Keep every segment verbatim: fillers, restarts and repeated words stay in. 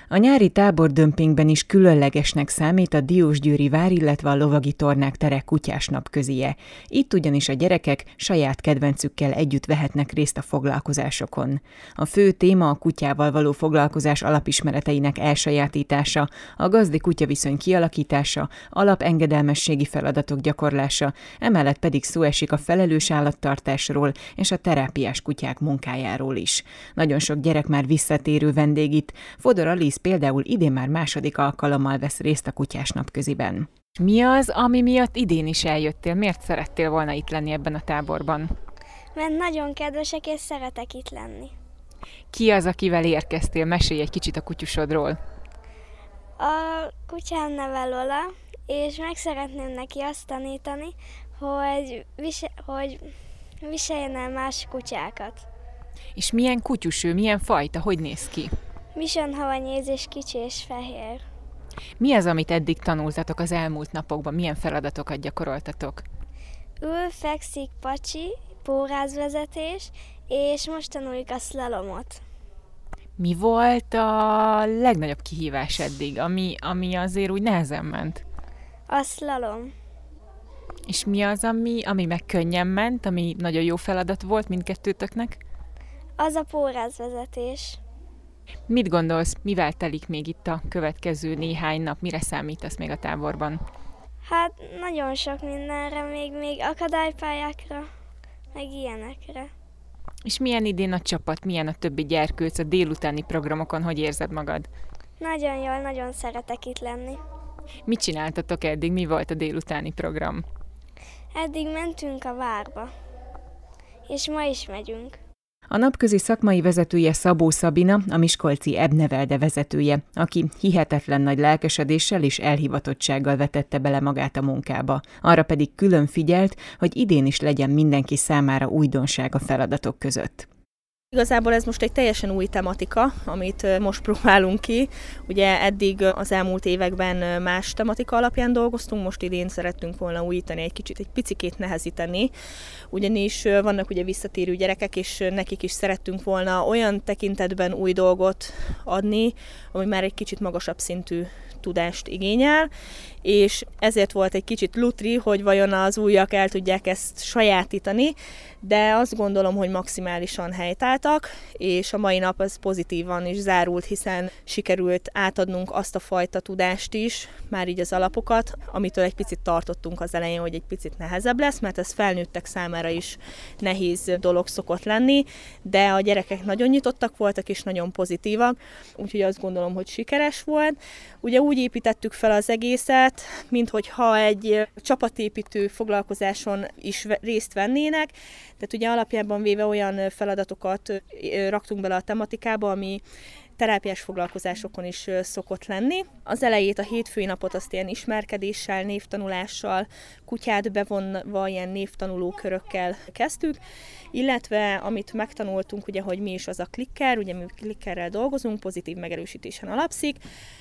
A nyári tábordömpingben is különlegesnek számít a Diósgyőri vár, illetve a lovagi tornák tere kutyás napközije. Itt ugyanis a gyerekek saját kedvencükkel együtt vehetnek részt a foglalkozásokon. A fő téma a kutyával való foglalkozás alapismereteinek elsajátítása, a gazdi-kutya-viszony kialakítása, alapengedelmességi feladatok gyakorlása, emellett pedig szó esik a felelős állattartásról és a terápiás kutyák munkájáról is. Nagyon sok gyerek már visszatérő vendég itt. Fodor Alice például idén már második alkalommal vesz részt a kutyás napköziben. Mi az, ami miatt idén is eljöttél? Miért szerettél volna itt lenni ebben a táborban? Mert nagyon kedvesek, és szeretek itt lenni. Ki az, akivel érkeztél? Mesélj egy kicsit a kutyusodról. A kutyám neve Lola, és meg szeretném neki azt tanítani, hogy, vise- hogy viseljen el más kutyákat. És milyen kutyus ő, milyen fajta, hogy néz ki? Misonhavanyéz és kicsi és fehér. Mi az, amit eddig tanultatok az elmúlt napokban? Milyen feladatokat gyakoroltatok? Ül, fekszik, pacsi, pórázvezetés, és most tanuljuk a szlalomot. Mi volt a legnagyobb kihívás eddig, ami, ami azért úgy nehezen ment? A szlalom. És mi az, ami, ami meg könnyen ment, ami nagyon jó feladat volt mindkettőtöknek? Az a pórázvezetés. Mit gondolsz, mivel telik még itt a következő néhány nap? Mire számítasz még a táborban? Hát nagyon sok mindenre, még, még akadálypályákra, meg ilyenekre. És milyen idén a csapat, milyen a többi gyerkőc a délutáni programokon, hogy érzed magad? Nagyon jól, nagyon szeretek itt lenni. Mit csináltatok eddig, mi volt a délutáni program? Eddig mentünk a várba, és ma is megyünk. A napközi szakmai vezetője Szabó Szabina, a miskolci Ebnevelde vezetője, aki hihetetlen nagy lelkesedéssel és elhivatottsággal vetette bele magát a munkába. Arra pedig külön figyelt, hogy idén is legyen mindenki számára újdonság a feladatok között. Igazából ez most egy teljesen új tematika, amit most próbálunk ki. Ugye eddig az elmúlt években más tematika alapján dolgoztunk, most idén szerettünk volna újítani, egy kicsit, egy picikét nehezíteni, ugyanis vannak ugye visszatérő gyerekek, és nekik is szerettünk volna olyan tekintetben új dolgot adni, ami már egy kicsit magasabb szintű tudást igényel, és ezért volt egy kicsit lutri, hogy vajon az újak el tudják ezt sajátítani, de azt gondolom, hogy maximálisan helytáltak, és a mai nap az pozitívan is zárult, hiszen sikerült átadnunk azt a fajta tudást is, már így az alapokat, amitől egy picit tartottunk az elején, hogy egy picit nehezebb lesz, mert ez felnőttek számára is nehéz dolog szokott lenni, de a gyerekek nagyon nyitottak voltak, és nagyon pozitívak, úgyhogy azt gondolom, hogy sikeres volt. Ugye úgy építettük fel az egészet, minthogyha egy csapatépítő foglalkozáson is részt vennének, tehát ugye alapjában véve olyan feladatokat raktunk bele a tematikába, ami terápiás foglalkozásokon is szokott lenni. Az elejét, a hétfői napot azt ilyen ismerkedéssel, névtanulással, kutyát bevonva ilyen névtanuló körökkel kezdtük, illetve amit megtanultunk, ugye, hogy mi is az a klikker, ugye mi klikkerrel dolgozunk, pozitív megerősítésen alapszik,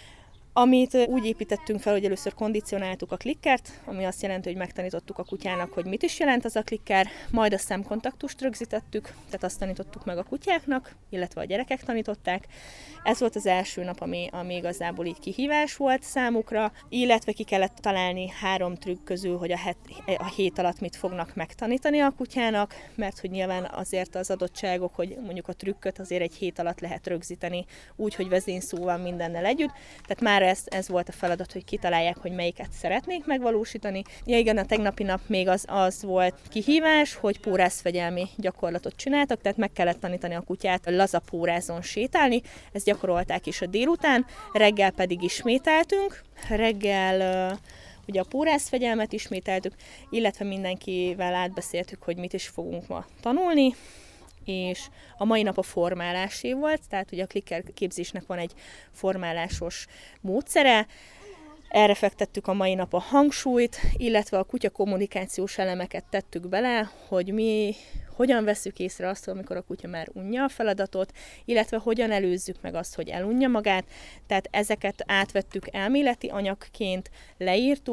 amit úgy építettünk fel, hogy először kondicionáltuk a klikkert, ami azt jelenti, hogy megtanítottuk a kutyának, hogy mit is jelent az a klikker, majd a szemkontaktust rögzítettük, tehát azt tanítottuk meg a kutyáknak, illetve a gyerekek tanították. Ez volt az első nap, ami, ami igazából így kihívás volt számukra, illetve ki kellett találni három trükk közül, hogy a, het, a hét alatt mit fognak megtanítani a kutyának, mert hogy nyilván azért az adottságok, hogy mondjuk a trükköt azért egy hét alatt lehet rögzíteni, úgy, hogy vezényszó van mindennel együtt, tehát már ez, ez volt a feladat, hogy kitalálják, hogy melyiket szeretnék megvalósítani. Ja igen, a tegnapi nap még az, az volt kihívás, hogy pórázfegyelmi gyakorlatot csináltak, tehát meg kellett tanítani a kutyát laza pórázon sétálni, ezt gyakorolták is a délután, reggel pedig ismételtünk, reggel ugye a pórázfegyelmet ismételtük, illetve mindenkivel átbeszéltük, hogy mit is fogunk ma tanulni, és a mai nap a formálásé volt, tehát ugye a klikker képzésnek van egy formálásos módszere, erre fektettük a mai nap a hangsúlyt, illetve a kutya kommunikációs elemeket tettük bele, hogy mi hogyan vesszük észre azt, amikor a kutya már unja a feladatot, illetve hogyan előzzük meg azt, hogy elunja magát, tehát ezeket átvettük elméleti anyagként, leírtuk,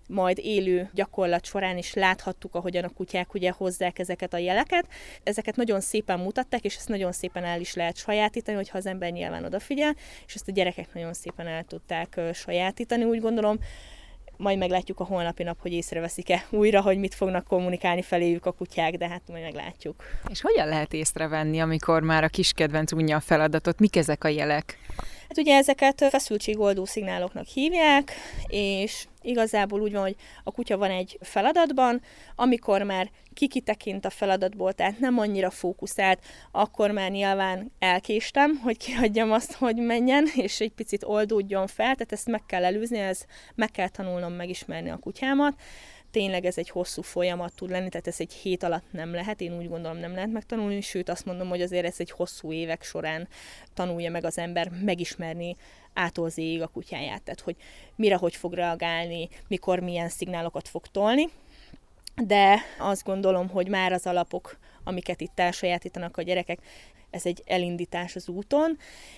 majd élő gyakorlat során is láthattuk, ahogyan a kutyák ugye hozzák ezeket a jeleket. Ezeket nagyon szépen mutatták, és ezt nagyon szépen el is lehet sajátítani, hogyha az ember nyilván odafigyel, és ezt a gyerekek nagyon szépen el tudták sajátítani, úgy gondolom. Majd meglátjuk a holnapi nap, hogy észreveszik-e újra, hogy mit fognak kommunikálni feléjük a kutyák, de hát majd meglátjuk. És hogyan lehet észrevenni, amikor már a kis kedvenc unja a feladatot? Mik ezek a jelek? Hát ugye ezeket feszültségoldó szignáloknak hívják, és igazából úgy van, hogy a kutya van egy feladatban, amikor már kikitekint a feladatból, tehát nem annyira fókuszált, akkor már nyilván elkéstem, hogy kihagyjam azt, hogy menjen, és egy picit oldódjon fel, tehát ezt meg kell előzni, ez meg kell tanulnom megismerni a kutyámat. Tényleg ez egy hosszú folyamat tud lenni, tehát ez egy hét alatt nem lehet, én úgy gondolom nem lehet megtanulni, sőt azt mondom, hogy azért ez egy hosszú évek során tanulja meg az ember megismerni ától zéig a kutyáját, tehát hogy mire hogy fog reagálni, mikor milyen szignálokat fog tolni, de azt gondolom, hogy már az alapok, amiket itt elsajátítanak a gyerekek, ez egy elindítás az úton,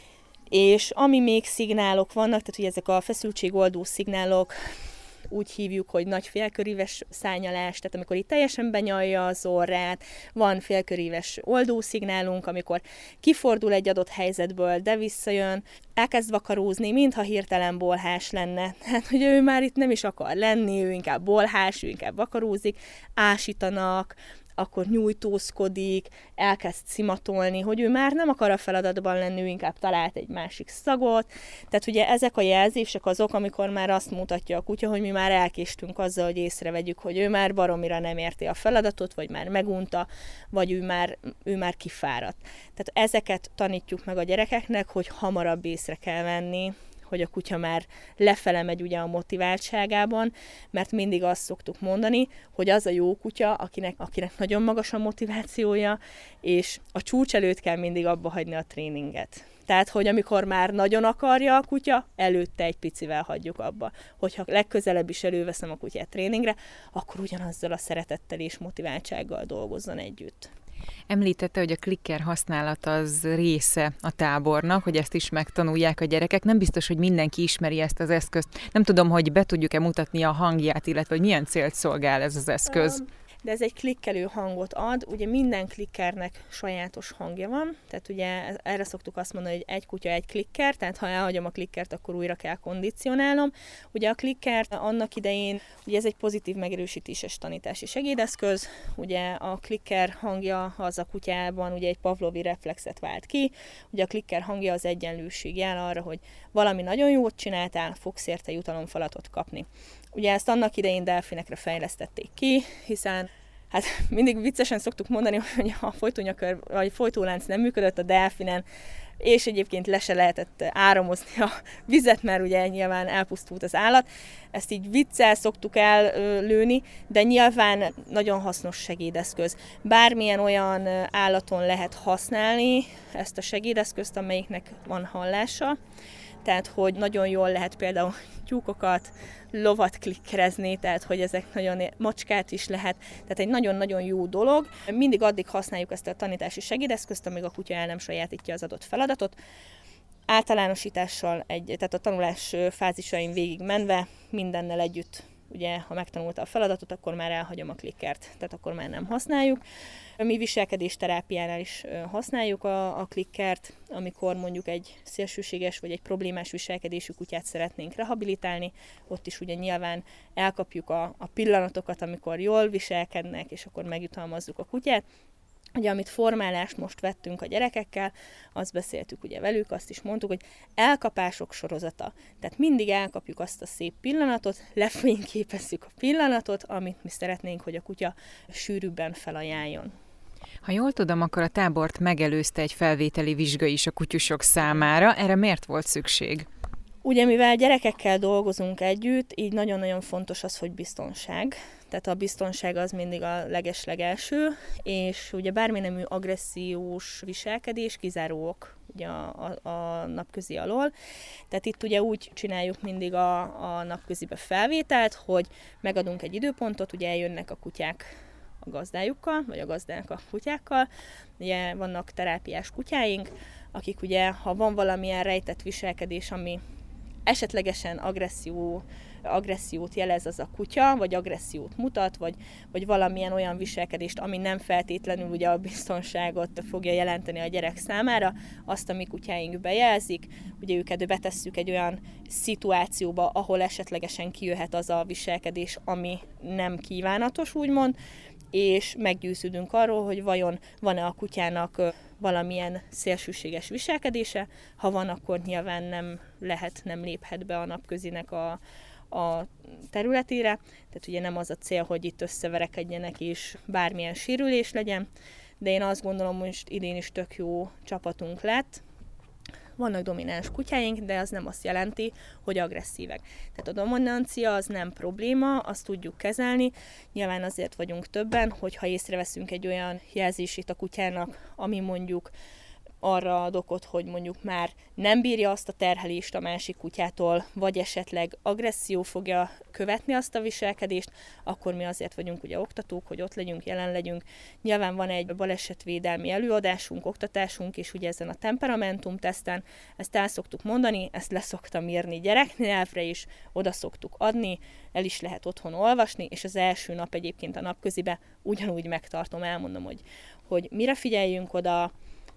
és ami még szignálok vannak, tehát ugye ezek a feszültségoldó szignálok, úgy hívjuk, hogy nagy félköríves szárnyalás, tehát amikor itt teljesen benyalja az orrát, van félköríves oldószignálunk, amikor kifordul egy adott helyzetből, de visszajön, elkezd vakarózni, mintha hirtelen bolhás lenne. Hát, hogy ő már itt nem is akar lenni, ő inkább bolhás, ő inkább vakarózik, ásítanak, akkor nyújtózkodik, elkezd szimatolni, hogy ő már nem akar a feladatban lenni, ő inkább talált egy másik szagot. Tehát ugye ezek a jelzések azok, amikor már azt mutatja a kutya, hogy mi már elkéstünk azzal, hogy észrevegyük, hogy ő már baromira nem érti a feladatot, vagy már megunta, vagy ő már, ő már kifáradt. Tehát ezeket tanítjuk meg a gyerekeknek, hogy hamarabb észre kell venni, hogy a kutya már lefele megy ugye a motiváltságában, mert mindig azt szoktuk mondani, hogy az a jó kutya, akinek, akinek nagyon magas a motivációja, és a csúcs előtt kell mindig abba hagyni a tréninget. Tehát, hogy amikor már nagyon akarja a kutya, előtte egy picivel hagyjuk abba. Hogyha legközelebb is előveszem a kutyát tréningre, akkor ugyanazzal a szeretettel és motiváltsággal dolgozzon együtt. Említette, hogy a klikker használat az része a tábornak, hogy ezt is megtanulják a gyerekek. Nem biztos, hogy mindenki ismeri ezt az eszközt. Nem tudom, hogy be tudjuk-e mutatni a hangját, illetve hogy milyen célt szolgál ez az eszköz. Um. De ez egy klikkelő hangot ad, ugye minden klikkernek sajátos hangja van, tehát ugye erre szoktuk azt mondani, hogy egy kutya, egy klikker, tehát ha elhagyom a klikkert, akkor újra kell kondicionálnom. Ugye a klikker annak idején, ugye ez egy pozitív megerősítéses tanítási segédeszköz, ugye a klikker hangja az a kutyában ugye egy pavlovi reflexet vált ki, ugye a klikker hangja az egyenlőség jel arra, hogy valami nagyon jót csináltál, fogsz érte jutalomfalatot kapni. Ugye ezt annak idején delfinekre fejlesztették ki, hiszen hát mindig viccesen szoktuk mondani, hogy a folytónyakör, vagy folytólánc nem működött a delfinen, és egyébként le se lehetett áramozni a vizet, mert ugye nyilván elpusztult az állat. Ezt így viccel szoktuk ellőni, de nyilván nagyon hasznos segédeszköz. Bármilyen olyan állaton lehet használni ezt a segédeszközt, amelyiknek van hallása, tehát hogy nagyon jól lehet például tyúkokat, lovat klikkerezni, tehát hogy ezek nagyon, macskát is lehet, tehát egy nagyon-nagyon jó dolog. Mindig addig használjuk ezt a tanítási segédeszközt, amíg a kutya el nem sajátítja az adott feladatot. Általánosítással, egy, tehát a tanulás fázisain végig menve, mindennel együtt, ugye, ha megtanulta a feladatot, akkor már elhagyom a klikkert, tehát akkor már nem használjuk. Mi viselkedésterápiánál is használjuk a, a klikkert, amikor mondjuk egy szélsőséges vagy egy problémás viselkedésű kutyát szeretnénk rehabilitálni, ott is ugye nyilván elkapjuk a, a pillanatokat, amikor jól viselkednek, és akkor megjutalmazzuk a kutyát. Ugye, amit formálást most vettünk a gyerekekkel, azt beszéltük ugye velük, azt is mondtuk, hogy elkapások sorozata. Tehát mindig elkapjuk azt a szép pillanatot, lefényképezzük a pillanatot, amit mi szeretnénk, hogy a kutya sűrűbben felajánljon. Ha jól tudom, akkor a tábort megelőzte egy felvételi vizsga is a kutyusok számára. Erre miért volt szükség? Ugye, mivel gyerekekkel dolgozunk együtt, így nagyon-nagyon fontos az, hogy biztonság. Tehát a biztonság az mindig a leges-legelső, és ugye bármilyen agressziós viselkedés kizáró ok ugye a, a, a napközi alól. Tehát itt ugye úgy csináljuk mindig a, a napközibe felvételt, hogy megadunk egy időpontot, ugye eljönnek a kutyák a gazdájukkal, vagy a gazdák a kutyákkal. Ugye vannak terápiás kutyáink, akik ugye, ha van valamilyen rejtett viselkedés, ami esetlegesen agresszió, agressziót jelez az a kutya, vagy agressziót mutat, vagy, vagy valamilyen olyan viselkedést, ami nem feltétlenül ugye a biztonságot fogja jelenteni a gyerek számára, azt a mi kutyáink bejelzik, ugye őket betesszük egy olyan szituációba, ahol esetlegesen kijöhet az a viselkedés, ami nem kívánatos, úgymond, és meggyőződünk arról, hogy vajon van-e a kutyának valamilyen szélsőséges viselkedése, ha van, akkor nyilván nem lehet, nem léphet be a napközinek a, a területére, tehát ugye nem az a cél, hogy itt összeverekedjenek és bármilyen sérülés legyen, de én azt gondolom, hogy most idén is tök jó csapatunk lett. Vannak domináns kutyáink, de az nem azt jelenti, hogy agresszívek. Tehát a dominancia az nem probléma, azt tudjuk kezelni. Nyilván azért vagyunk többen, hogyha észreveszünk egy olyan jelzését a kutyának, ami mondjuk arra ad okot, hogy mondjuk már nem bírja azt a terhelést a másik kutyától, vagy esetleg agresszió fogja követni azt a viselkedést, akkor mi azért vagyunk ugye oktatók, hogy ott legyünk, jelen legyünk. Nyilván van egy balesetvédelmi előadásunk, oktatásunk, és ugye ezen a temperamentum teszten ezt el szoktuk mondani, ezt leszoktam írni gyereknyelvre is, oda szoktuk adni, el is lehet otthon olvasni, és az első nap egyébként a napközibe ugyanúgy megtartom, elmondom, hogy, hogy mire figyeljünk oda.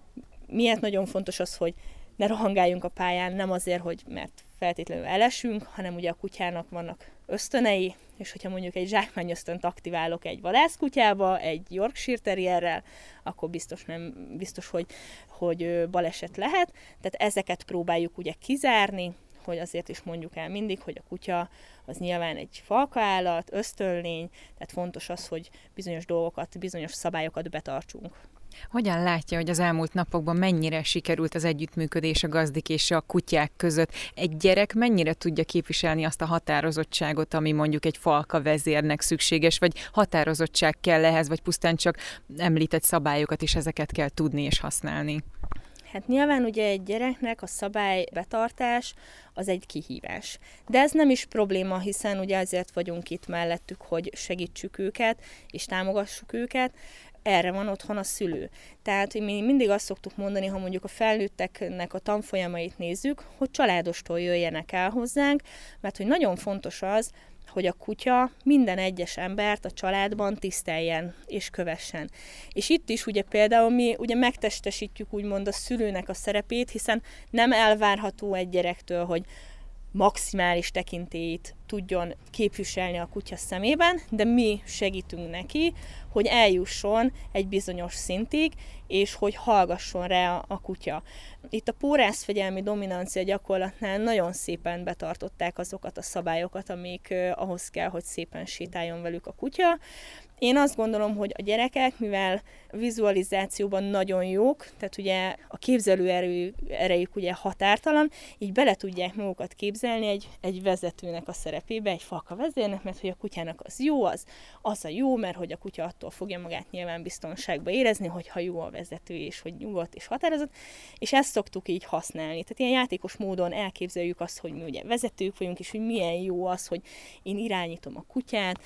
Miért nagyon fontos az, hogy ne rohangáljunk a pályán, nem azért, hogy mert feltétlenül elesünk, hanem ugye a kutyának vannak ösztönei, és hogyha mondjuk egy zsákmányösztönt aktiválok egy vadászkutyába, egy Yorkshire terrierrel, akkor biztos, nem, biztos hogy, hogy baleset lehet. Tehát ezeket próbáljuk ugye kizárni, hogy azért is mondjuk el mindig, hogy a kutya az nyilván egy falkaállat, ösztönlény, tehát fontos az, hogy bizonyos dolgokat, bizonyos szabályokat betartsunk. Hogyan látja, hogy az elmúlt napokban mennyire sikerült az együttműködés a gazdik és a kutyák között? Egy gyerek mennyire tudja képviselni azt a határozottságot, ami mondjuk egy falka vezérnek szükséges, vagy határozottság kell ehhez, vagy pusztán csak említett szabályokat, és ezeket kell tudni és használni? Hát nyilván ugye egy gyereknek a szabálybetartás az egy kihívás. De ez nem is probléma, hiszen ugye azért vagyunk itt mellettük, hogy segítsük őket, és támogassuk őket. Erre van otthon a szülő. Tehát mi mindig azt szoktuk mondani, ha mondjuk a felnőtteknek a tanfolyamait nézzük, hogy családostól jöjjenek el hozzánk, mert hogy nagyon fontos az, hogy a kutya minden egyes embert a családban tiszteljen és kövessen. És itt is ugye például mi ugye megtestesítjük úgymond a szülőnek a szerepét, hiszen nem elvárható egy gyerektől, hogy maximális tekintélyét tudjon képviselni a kutya szemében, de mi segítünk neki, hogy eljusson egy bizonyos szintig, és hogy hallgasson rá a kutya. Itt a pórászfegyelmi dominancia gyakorlatnál nagyon szépen betartották azokat a szabályokat, amik eh, ahhoz kell, hogy szépen sétáljon velük a kutya. Én azt gondolom, hogy a gyerekek, mivel vizualizációban nagyon jók, tehát ugye a képzelő erő, erejük ugye határtalan, így bele tudják magukat képzelni egy, egy vezetőnek a szerepébe, egy falka vezérnek, mert hogy a kutyának az jó, az, az a jó, mert hogy a kutya attól fogja magát nyilván biztonságba érezni, hogyha jó a vezető, és hogy nyugodt és határozott, és ezt szoktuk így használni. Tehát ilyen játékos módon elképzeljük azt, hogy mi ugye vezetők vagyunk, és hogy milyen jó az, hogy én irányítom a kutyát,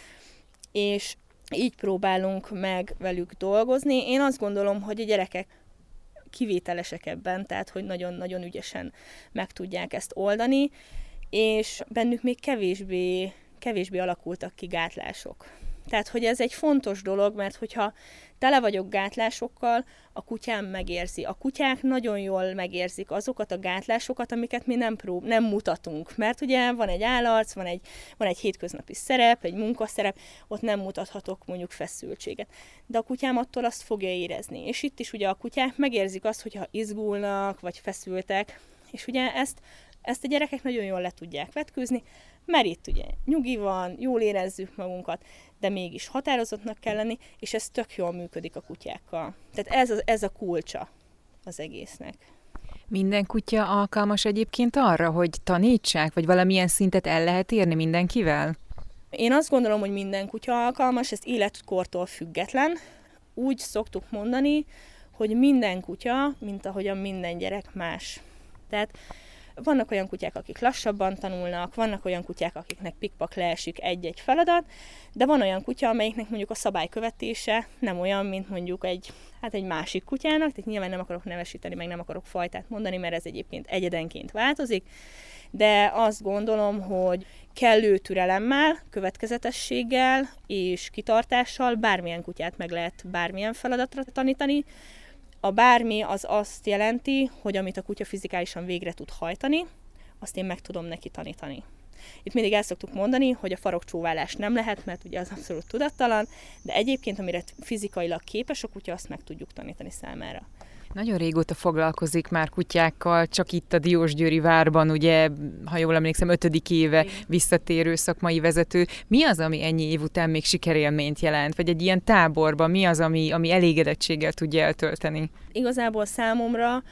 és így próbálunk meg velük dolgozni. Én azt gondolom, hogy a gyerekek kivételesek ebben, tehát hogy nagyon-nagyon ügyesen meg tudják ezt oldani, és bennük még kevésbé, kevésbé alakultak ki gátlások. Tehát, hogy ez egy fontos dolog, mert hogyha tele vagyok gátlásokkal, a kutyám megérzi. A kutyák nagyon jól megérzik azokat a gátlásokat, amiket mi nem, prób- nem mutatunk. Mert ugye van egy állarc, van egy, van egy hétköznapi szerep, egy munkaszerep, ott nem mutathatok mondjuk feszültséget. De a kutyám attól azt fogja érezni. És itt is ugye a kutyák megérzik azt, hogyha izgulnak, vagy feszültek, és ugye ezt, ezt a gyerekek nagyon jól le tudják vetkőzni, mert itt ugye nyugi van, jól érezzük magunkat, de mégis határozottnak kell lenni, és ez tök jól működik a kutyákkal. Tehát ez a, ez a kulcsa az egésznek. Minden kutya alkalmas egyébként arra, hogy tanítsák, vagy valamilyen szintet el lehet érni mindenkivel? Én azt gondolom, hogy minden kutya alkalmas, ez életkortól független. Úgy szoktuk mondani, hogy minden kutya, mint ahogyan minden gyerek más. Tehát vannak olyan kutyák, akik lassabban tanulnak, vannak olyan kutyák, akiknek pikpak leesik egy-egy feladat, de van olyan kutya, amelyiknek mondjuk a szabálykövetése nem olyan, mint mondjuk egy, hát egy másik kutyának, tehát nyilván nem akarok nevesíteni, meg nem akarok fajtát mondani, mert ez egyébként egyedenként változik, de azt gondolom, hogy kellő türelemmel, következetességgel és kitartással bármilyen kutyát meg lehet bármilyen feladatra tanítani. A bármi az azt jelenti, hogy amit a kutya fizikálisan végre tud hajtani, azt én meg tudom neki tanítani. Itt mindig el szoktuk mondani, hogy a farokcsóválás nem lehet, mert ugye az abszolút tudattalan, de egyébként, amire fizikailag képes a kutya, azt meg tudjuk tanítani számára. Nagyon régóta foglalkozik már kutyákkal, csak itt a Diósgyőri várban, ugye, ha jól emlékszem, ötödik éve visszatérő szakmai vezető. Mi az, ami ennyi év után még sikerélményt jelent? Vagy egy ilyen táborban mi az, ami, ami elégedettséggel tudja eltölteni? Igazából számomra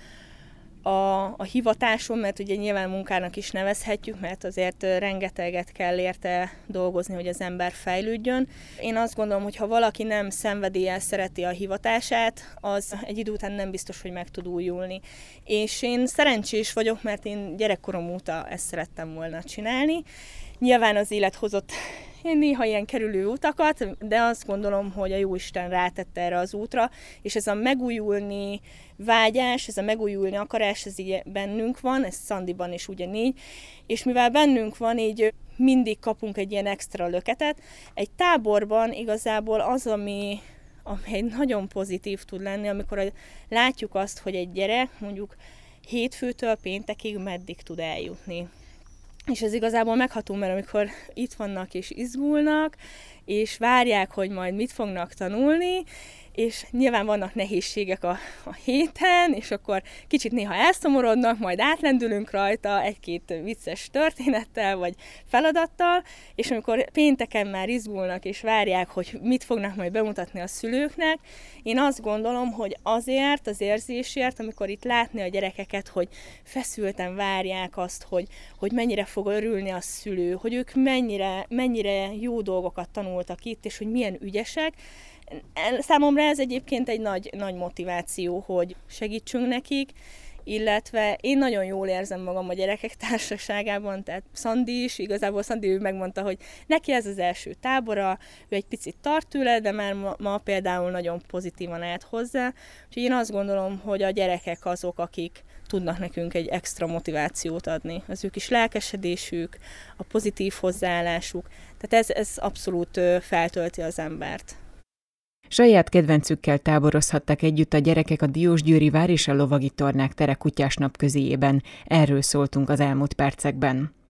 A, a hivatásom, mert ugye nyilván munkának is nevezhetjük, mert azért rengeteget kell érte dolgozni, hogy az ember fejlődjön. Én azt gondolom, hogy ha valaki nem szenvedéllyel szereti a hivatását, az egy idő után nem biztos, hogy meg tud újulni. És én szerencsés vagyok, mert én gyerekkorom óta ezt szerettem volna csinálni. Nyilván az élet hozott néha ilyen kerülő utakat, de azt gondolom, hogy a Jóisten rátette erre az útra, és ez a megújulni vágyás, ez a megújulni akarás, ez így bennünk van, ez Szandiban is ugyanígy, és mivel bennünk van, így mindig kapunk egy ilyen extra löketet. Egy táborban igazából az, ami, ami nagyon pozitív tud lenni, amikor látjuk azt, hogy egy gyerek mondjuk hétfőtől péntekig meddig tud eljutni. És ez igazából megható, mert amikor itt vannak és izgulnak, és várják, hogy majd mit fognak tanulni, és nyilván vannak nehézségek a, a héten, és akkor kicsit néha elszomorodnak, majd átlendülünk rajta egy-két vicces történettel, vagy feladattal, és amikor pénteken már izgulnak, és várják, hogy mit fognak majd bemutatni a szülőknek, én azt gondolom, hogy azért, az érzésért, amikor itt látni a gyerekeket, hogy feszülten várják azt, hogy, hogy mennyire fog örülni a szülő, hogy ők mennyire, mennyire jó dolgokat tanultak itt, és hogy milyen ügyesek. Számomra ez egyébként egy nagy, nagy motiváció, hogy segítsünk nekik, illetve én nagyon jól érzem magam a gyerekek társaságában, tehát Szandi is, igazából Szandi ő megmondta, hogy neki ez az első tábora, ő egy picit tart tőle, de már ma, ma például nagyon pozitívan állt hozzá, úgyhogy én azt gondolom, hogy a gyerekek azok, akik tudnak nekünk egy extra motivációt adni. Az ő kis lelkesedésük, a pozitív hozzáállásuk, tehát ez, ez abszolút feltölti az embert. Saját kedvencükkel táborozhattak együtt a gyerekek a Diósgyőri vár és a Lovagi Tornák tere kutyásnap közéjében. Erről szóltunk az elmúlt percekben.